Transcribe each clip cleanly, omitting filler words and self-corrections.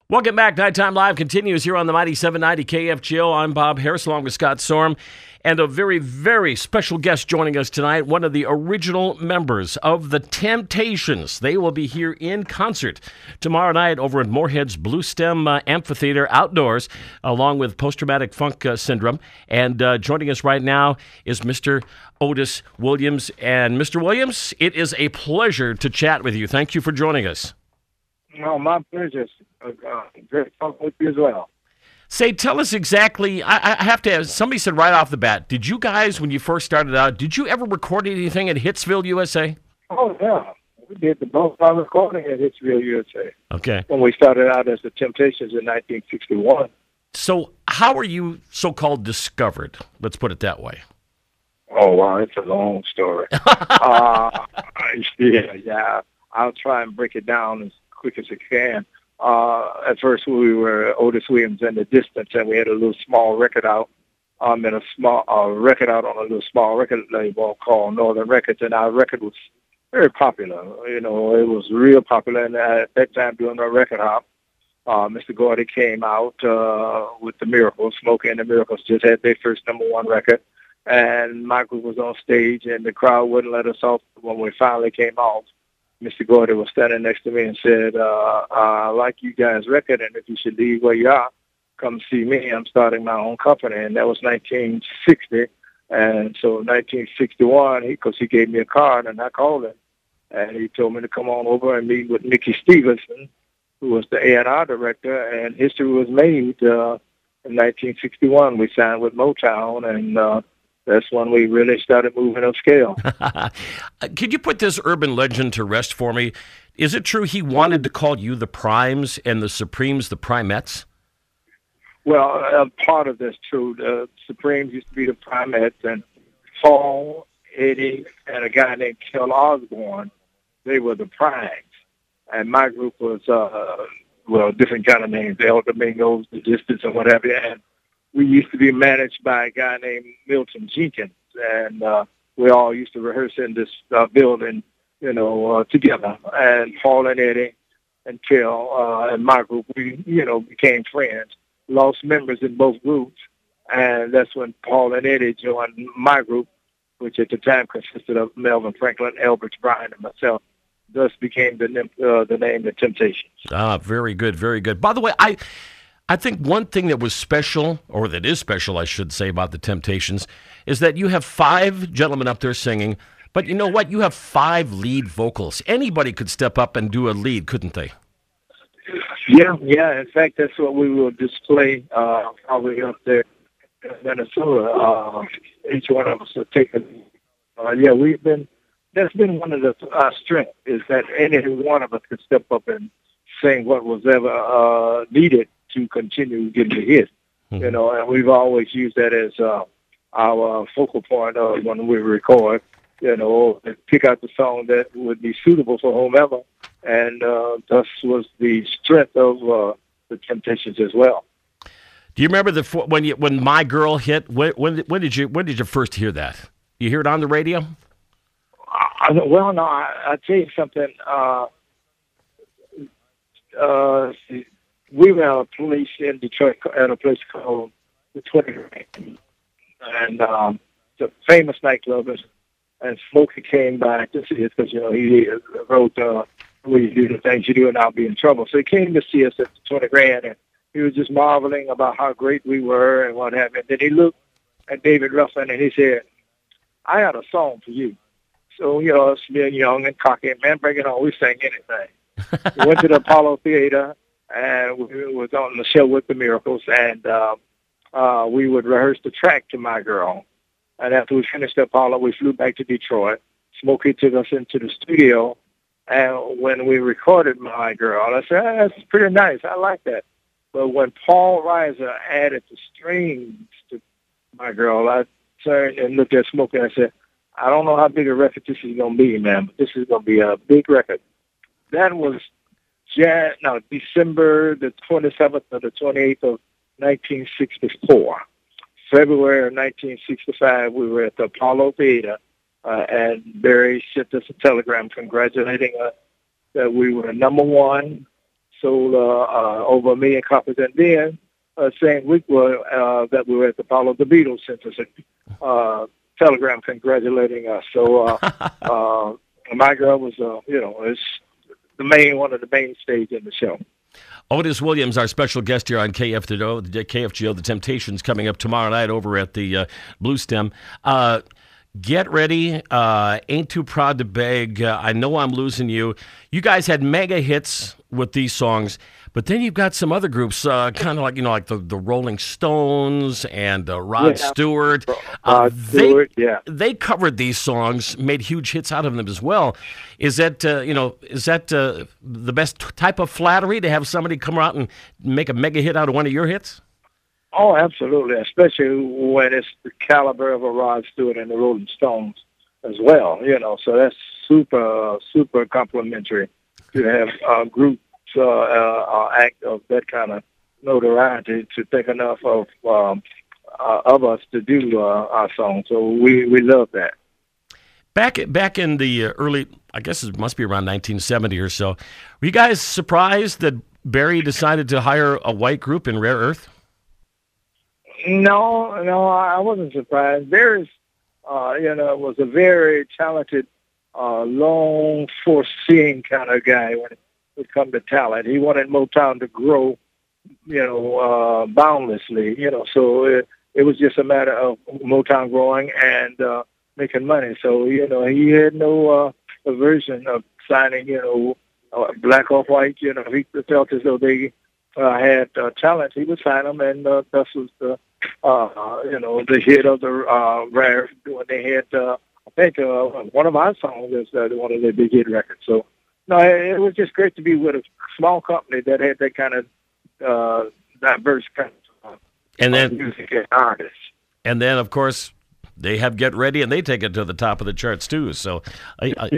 Welcome back. Nighttime Live continues here on the Mighty 790 KFGO. I'm Bob Harris, along with Scott Sorum, and a very, very special guest joining us tonight, one of the original members of The Temptations. They will be here in concert tomorrow night over at Moorhead's Blue Stem Amphitheater outdoors, along with Post-Traumatic Funk Syndrome. And joining us right now is Mr. Otis Williams. And Mr. Williams, it is a pleasure to chat with you. Thank you for joining us. No, my pleasure. Great talking with you as well. Say, tell us exactly, I have to ask, somebody said right off the bat, did you guys, when you first started out, did you ever record anything at Hitsville, USA? Oh, yeah. We did the most of recording at Hitsville, USA. Okay. When we started out as the Temptations in 1961. So how were you so-called discovered? Let's put it that way. Oh, wow, it's a long story. Yeah. I'll try and break it down as quick as I can. At first, we were Otis Williams and the Distance, and we had a little small record out. And a small record out on a little small record label called Northern Records, and our record was very popular. You know, it was real popular. And at that time, during our record hop, Mr. Gordy came out with the Miracles. Smokey and the Miracles just had their first #1 record, and my group was on stage, and the crowd wouldn't let us off. When we finally came off, Mr. Gordy was standing next to me and said, I like you guys' record, and if you should leave where you are, come see me. I'm starting my own company. And that was 1960. And so 1961, because he gave me a card, and I called him. And he told me to come on over and meet with Mickey Stevenson, who was the A&R director, and history was made. In 1961, we signed with Motown, and that's when we really started moving up scale. Could you put this urban legend to rest for me? Is it true he wanted to call you the Primes and the Supremes the Primettes? Well, part of that's true. The Supremes used to be the Primettes, and Paul, Eddie, and a guy named Kel Osborne, they were the Primes. And my group was, different kind of names, the El Domingos, the Distance, and whatever. And we used to be managed by a guy named Milton Jenkins, and we all used to rehearse in this building, together. And Paul and Eddie and Kel and my group, we, became friends, lost members in both groups, and that's when Paul and Eddie joined my group, which at the time consisted of Melvin Franklin, Elbert Bryan, and myself. Thus became the name, The Temptations. Ah, very good, very good. By the way, I think one thing that was special, or that is special, I should say, about the Temptations, is that you have 5 gentlemen up there singing, but you know what? You have 5 lead vocals. Anybody could step up and do a lead, couldn't they? Yeah. In fact, that's what we will display probably up there in Minnesota. Each one of us will take a lead. That's been one of our strengths, is that any one of us could step up and sing what was ever needed to continue getting the hit, and we've always used that as our focal point when we record, pick out the song that would be suitable for whomever, and thus was the strength of the Temptations as well. Do you remember when My Girl hit? When did you first hear that? You hear it on the radio? Well, no, I'll tell you something. We were at a place in Detroit, at a place called the 20 Grand, and it's a famous nightclub, and Smokey came by to see us because, he wrote, "Will you do the things you do and I'll be in trouble." So he came to see us at the 20 Grand, and he was just marveling about how great we were and what happened. Then he looked at David Ruffin and he said, "I got a song for you." So, us being young and cocky, man, bring it on. We sang anything. We went to the Apollo Theater, and we was on the show with the Miracles, and we would rehearse the track to My Girl. And after we finished the Apollo, we flew back to Detroit. Smokey took us into the studio, and when we recorded My Girl, I said, that's pretty nice. I like that. But when Paul Reiser added the strings to My Girl, I turned and looked at Smokey and I said, I don't know how big a record this is going to be, man, but this is going to be a big record. That was December the 27th or the 28th of 1964. February of 1965, we were at the Apollo Theater, and Barry sent us a telegram congratulating us that we were #1 sold over 1 million copies. And then same week that we were at the Follow the Beatles Center, telegram congratulating us. So my girl was, is one of the main stage in the show. Otis Williams, our special guest here on KFGO, The Temptations, coming up tomorrow night over at the Blue Stem. Get ready. Ain't Too Proud to Beg. I Know I'm Losing You. You guys had mega hits with these songs, but then you've got some other groups, kind of like, like the Rolling Stones and Rod Stewart. They covered these songs, made huge hits out of them as well. Is that, the best type of flattery to have somebody come out and make a mega hit out of one of your hits? Oh, absolutely, especially when it's the caliber of a Rod Stewart and the Rolling Stones as well, so that's super, super complimentary to have groups act of that kind of notoriety to think enough of us to do our song. So we love that. Back in the early, I guess it must be around 1970 or so, were you guys surprised that Barry decided to hire a white group in Rare Earth? No, I wasn't surprised. Barry's, was a very talented, long foreseeing kind of guy when it would come to talent. He wanted Motown to grow, boundlessly, so it was just a matter of Motown growing and making money. So, he had no aversion of signing, black or white. He felt as though they had talent. He would sign them, and thus was the hit of the Rare when they had, I think, one of our songs is one of their big hit records. So, no, it was just great to be with a small company that had that kind of diverse kind of music and artists. And then, of course, they have Get Ready, and they take it to the top of the charts too. So, as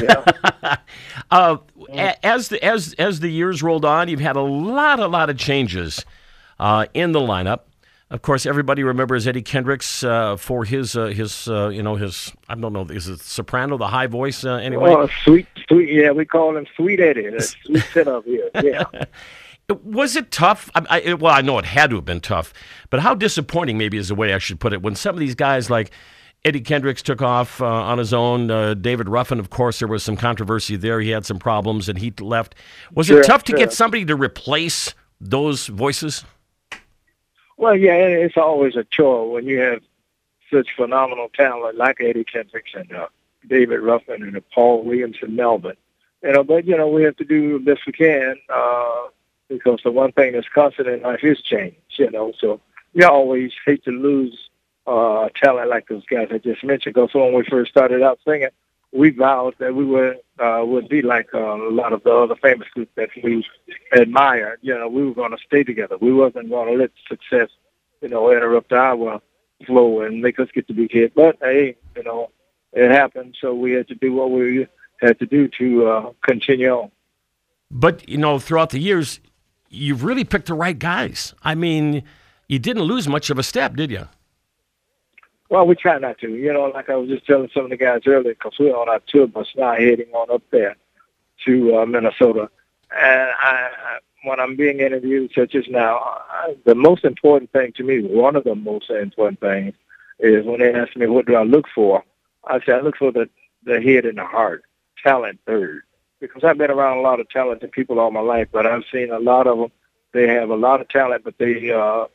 the years rolled on, you've had a lot of changes in the lineup. Of course, everybody remembers Eddie Kendricks for his I don't know, is it soprano, the high voice anyway? Oh, sweet, yeah, we call him Sweet Eddie, the sweet setup here, yeah. Was it tough? I know it had to have been tough, but how disappointing maybe is the way I should put it when some of these guys like Eddie Kendricks took off on his own. David Ruffin, of course, there was some controversy there. He had some problems and he left. Was it tough to get somebody to replace those voices? Well, yeah, it's always a chore when you have such phenomenal talent like Eddie Kendricks and David Ruffin and Paul Williams and Melvin. But we have to do the best we can because the one thing that's constant in life is change. So you always hate to lose talent like those guys I just mentioned. Because when we first started out singing, we vowed that we would be like a lot of the other famous groups that we admired. We were going to stay together. We wasn't going to let success, interrupt our flow and make us get the big hit. But hey, it happened, so we had to do what we had to do to continue on. But throughout the years, you've really picked the right guys. I mean, you didn't lose much of a step, did you? Well, we try not to. Like I was just telling some of the guys earlier, because we're on our tour bus now heading on up there to Minnesota. And when I'm being interviewed such as now, the most important thing to me, one of the most important things, is when they ask me, what do I look for? I say, I look for the head and the heart, talent third. Because I've been around a lot of talented people all my life, but I've seen a lot of them, they have a lot of talent, but they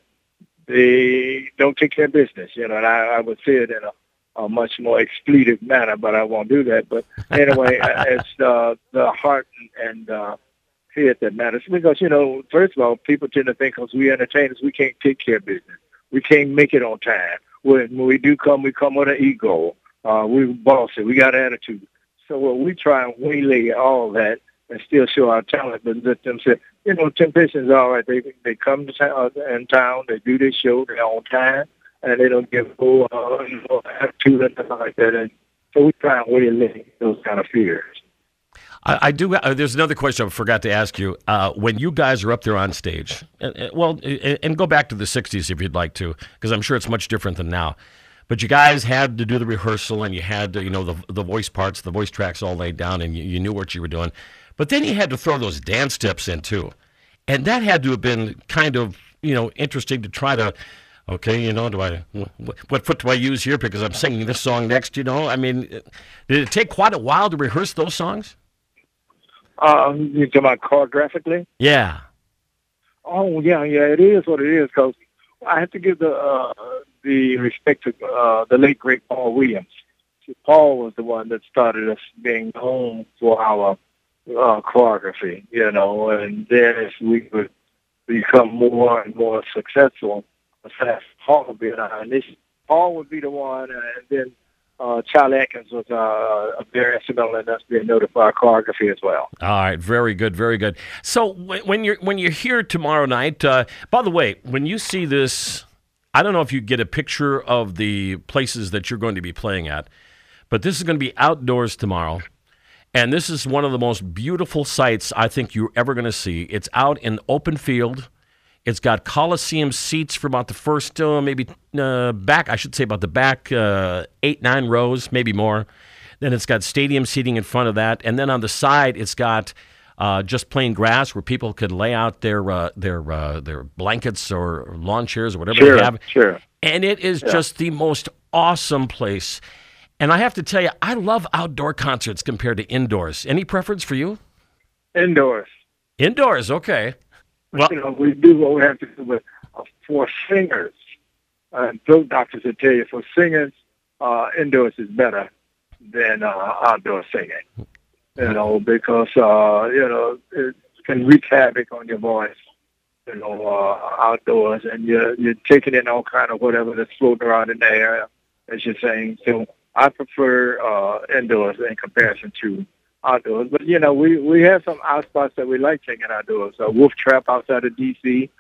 don't take care of business, and I would say it in a much more expletive manner, but I won't do that. But anyway, it's the heart and head that matters. Because, first of all, people tend to think because we entertainers, we can't take care of business. We can't make it on time. When we do come, we come with an ego. We're bossy. We got attitude. So we try and waylay all that and still show our talent, but let them say, Temptations are all right. They come to town, they do their show, they're on time, and they don't give attitude and stuff like that. And so we try and waylay those kind of fears. I do. There's another question I forgot to ask you. When you guys are up there on stage, and go back to the 60s if you'd like to, because I'm sure it's much different than now. But you guys had to do the rehearsal, and you had to, the voice parts, the voice tracks all laid down, and you knew what you were doing. But then he had to throw those dance steps in, too. And that had to have been kind of, interesting to try to, okay, what foot do I use here because I'm singing this song next, I mean, did it take quite a while to rehearse those songs? You talking about choreographically? Yeah. Oh, yeah, it is what it is, because I have to give the respect to the late, great Paul Williams. Paul was the one that started us being known for our choreography, and then as we would become more and more successful, Paul would be our initiative. Paul would be the one, and then Charlie Atkins was very instrumental in us being noted for our choreography as well. All right, very good, very good. So when you're here tomorrow night, by the way, when you see this, I don't know if you get a picture of the places that you're going to be playing at, but this is going to be outdoors tomorrow, and this is one of the most beautiful sights I think you're ever going to see. It's out in open field. It's got Coliseum seats for about the first, back, I should say about the back 8-9 rows, maybe more. Then it's got stadium seating in front of that. And then on the side, it's got just plain grass where people could lay out their blankets or lawn chairs or whatever they have. Sure. And it is just the most awesome place. And I have to tell you, I love outdoor concerts compared to indoors. Any preference for you? Indoors. Indoors, okay. Well, we do what we have to do, but for singers, and throat doctors will tell you, for singers, indoors is better than outdoor singing. Because it can wreak havoc on your voice. Outdoors, and you're taking in all kind of whatever that's floating around in the air, as you're saying. So I prefer indoors in comparison to outdoors. But, we have some out spots that we like taking outdoors. Wolf Trap outside of D.C.,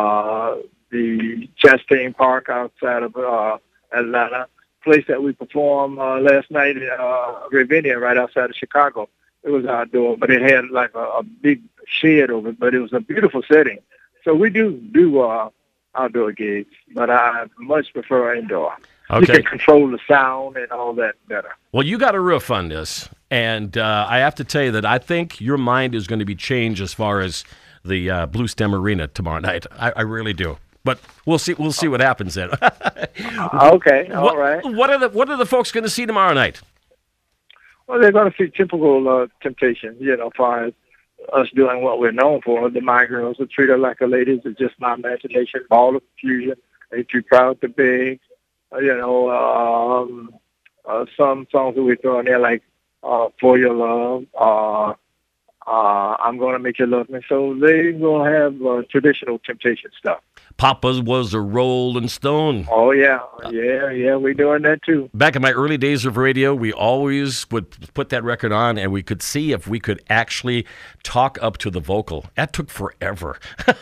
the Chastain Park outside of Atlanta, place that we performed last night in Ravinia right outside of Chicago. It was outdoor, but it had like a big shed over it, but it was a beautiful setting. So we do outdoor gigs, but I much prefer indoor. Okay. You can control the sound and all that better. Well, you got a roof on this, and I have to tell you that I think your mind is going to be changed as far as the Blue Stem Arena tomorrow night. I really do. But we'll see. We'll see what happens then. Okay, all right. What are the folks going to see tomorrow night? Well, they're going to see typical Temptation. As far as us doing what we're known for. The My Girls, The Treat Her Like a Lady, Is Just My Imagination, Ball of Confusion, Ain't Too Proud to Beg. Some songs that we throw in there like For Your Love, I'm Gonna Make You Love Me. So they will have traditional Temptation stuff. Papa's was a Rolling Stone. Oh, yeah. Yeah, we're doing that too. Back in my early days of radio, we always would put that record on and we could see if we could actually talk up to the vocal. That took forever.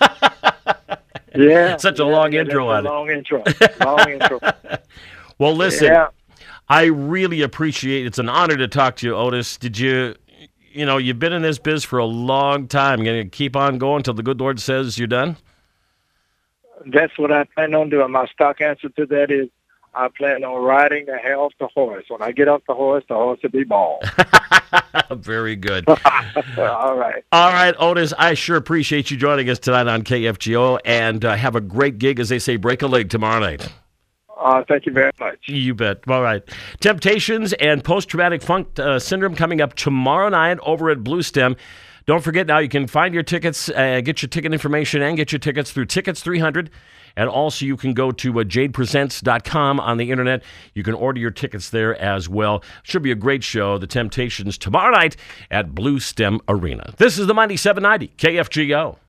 Yeah. Such a long intro on it. Long intro. Well, listen, I really appreciate it. It's an honor to talk to you, Otis. Did you've been in this biz for a long time. You're going to keep on going until the good Lord says you're done? That's what I plan on doing. My stock answer to that is I plan on riding the hell off the horse. When I get off the horse will be bald. Very good. All right. All right, Otis, I sure appreciate you joining us tonight on KFGO, and have a great gig, as they say, break a leg tomorrow night. Thank you very much. You bet. All right. Temptations and Post-Traumatic Funk Syndrome coming up tomorrow night over at Blue Stem. Don't forget now you can find your tickets, get your ticket information, and get your tickets through Tickets 300. And also you can go to jadepresents.com on the internet. You can order your tickets there as well. Should be a great show. The Temptations tomorrow night at Blue Stem Arena. This is the Mighty 790 KFGO.